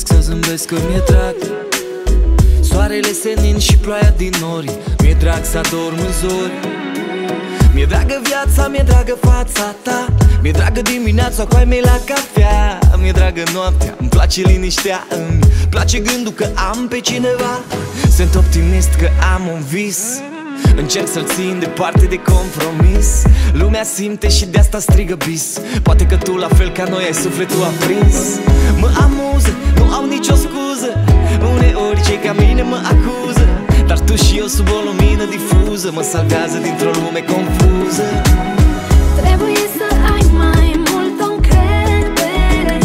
să zâmbesc că mi-e drag soarele senin și ploaia din nori. Mi-e drag să adorm în zori. Mi-e dragă viața, mi-e dragă fața ta. Mi-e dragă dimineața cu ai mei la cafea. Mi-e dragă noaptea, îmi place liniștea. Îmi place gândul că am pe cineva. Sunt optimist că am un vis. Încerc să-l țin departe de compromis. Lumea simte și de asta strigă bis. Poate că tu la fel ca noi ai sufletul aprins. Mă amuză, nu au nicio scuză. Uneori cei ca mine mă acuză, dar tu și eu sub o lumină difuză mă salvează dintr-o lume confuză. Trebuie să ai mai multă încredere.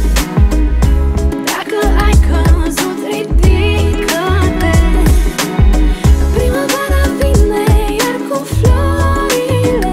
Dacă ai căzut, ridică-te. Primăvara vine iar cu florile,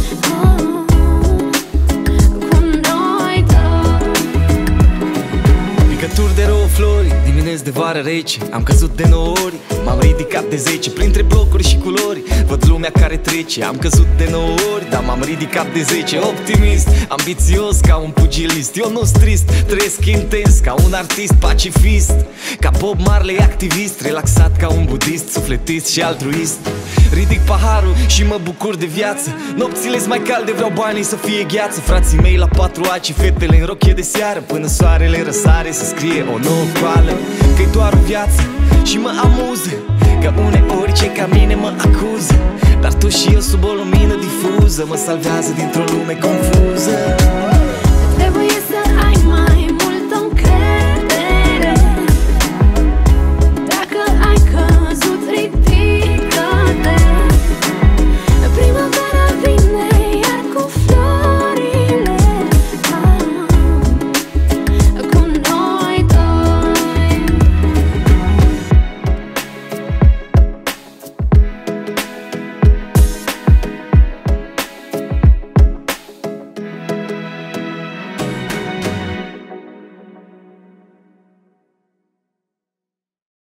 cu noi doi. Picături de rouă flori, dimineți de vară rece. Am căzut de 9 ori, m-am ridicat de 10. Printre blocuri și culori văd lumea care trece. Am căzut de 9 ori, dar m-am ridicat de 10. Optimist, ambițios ca un pugilist. Eu nu-s trist, trăiesc intens ca un artist pacifist. Ca Bob Marley activist, relaxat ca un budist, sufletist și altruist. Ridic paharul și mă bucur de viață. Nopțile-s mai calde, vreau banii să fie gheață. Frații mei la 4 aci, fetele în rochie de seară. Până soarele răsare să scrie o nouă coală. Că-i doar o viață și mă amuză, că uneori cei ca mine mă acuză, dar tu și eu sub o lumină difuză mă salvează dintr-o lume confuză.